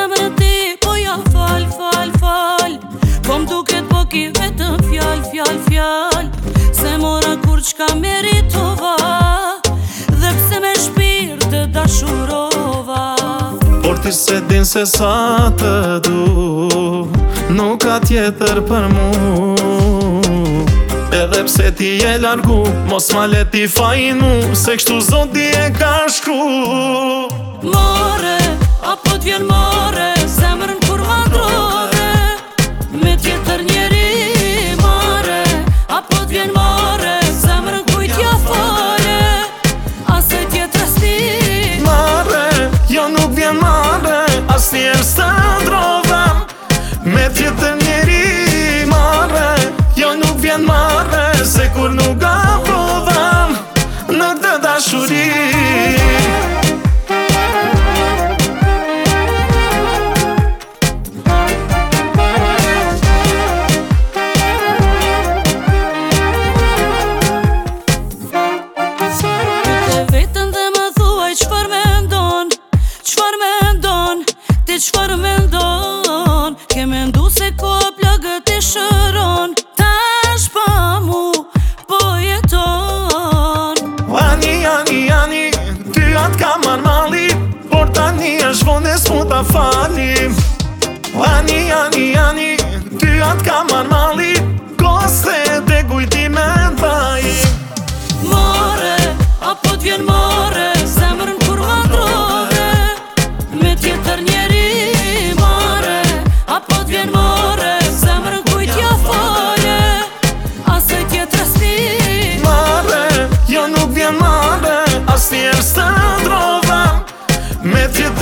zemrën ti, po ja fal, fal, fal. Po m'duket po ki vetëm fjall, fjall, fjall. Se mora kur qka meritova, dhe pse me shpirt të dashurova. Por ti se din se sa të du, nuk ka tjetër për mu. Edhe pse ti je largu, mos ma le ti fajin mu, se kështu zoti e ka shkru. More, apo t'vjen more, zemrën kur ma ndrove, me tjetër njeri. More, apo t'vjen more, zemrën kujt ja fole, ase tjetër sti. Mare, jo nuk vjen mare, as njerë së ndrovem, me tjetër njeri. Mare, jo nuk vjen mare, se kur nuk aprovem në të dashuri. Qfar mendon, ke mendu se ko plagët e shëron, tash pa mu po jeton. Ani, ani, ani, ty atë ka marrë mali, por tani është vonë e s'mu ta falim. Ani, ani, ani, ty atë ka marrë mali, koste dhe kujti me ndajim. More, apo t'vjen more, zemrën kur ma ndrove, me tjetër njeri. Apo t'vjen more, zemrën kujt ja fole, ase tjetër sti. Mare, jo nuk vjen mare, as njerë së ndrovem, me tjetër